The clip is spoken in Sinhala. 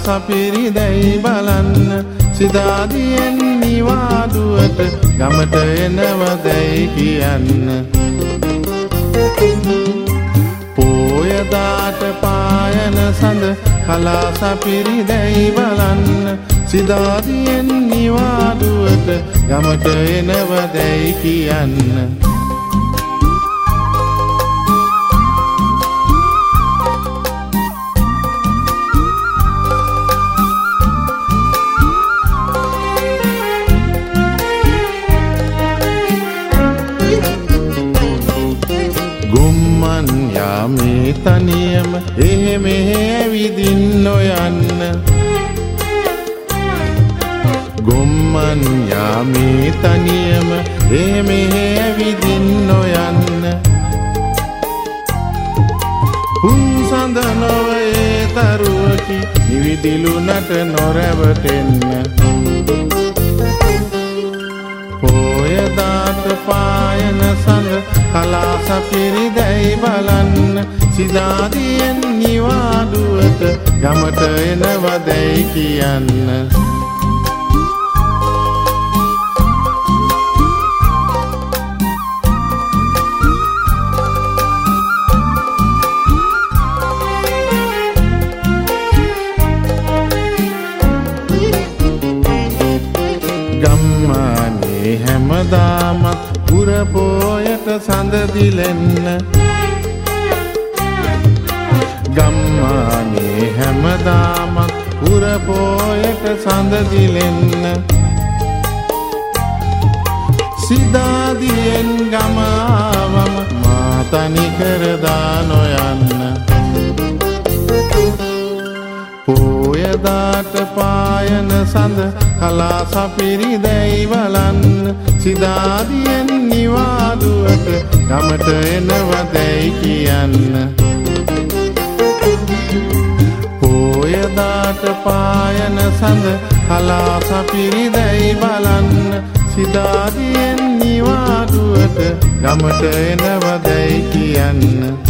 සපිරිදැයි බලන්න සිතාදියෙන් නිවාඩුවට ගමට එනවදැයි කියන්න පෝයදාට පායන සඳ කලා සපිරිදැයි බලන්න සිතාදියෙන් නිවාඩුවට ගමට එනවදැයි කියන්න ගුම්මන් යාමේ තනියම එහෙ ඇවිදින් නොයන්න ගුම්මන් යාමේ තනියම එහෙ ඇවිදින් නොයන්න හුන්සඳ නොවේ තරුවකි නිවිදිලුනට නොරැවටෙන්න පෝයදාට පායන සඳ කලා සපිරිදැයි බලන්න සිතාදියෙන් නිවාඩුවට ගමට එනවදැයි කියන්න ගම්මානේ හැමදාමත් පුරපෝයට සඳ දිලෙන්න ගම්මානේ හැමදාමත් පුරපෝයට සඳ දිලෙන්න සිතාදියෙන් ගම ආවම මා තනි කරදා නොයන්න පෝයදාට පායන සඳ කලා සපිරිදැයි බලන්න සිතාදියෙන් නිවාඩුවට ගමට එනවදැයි කියන්න පෝයදාට පායන සඳ කලා සපිරිදැයි බලන්න සිතාදියෙන් නිවාඩුවට ගමට එනවදැයි කියන්න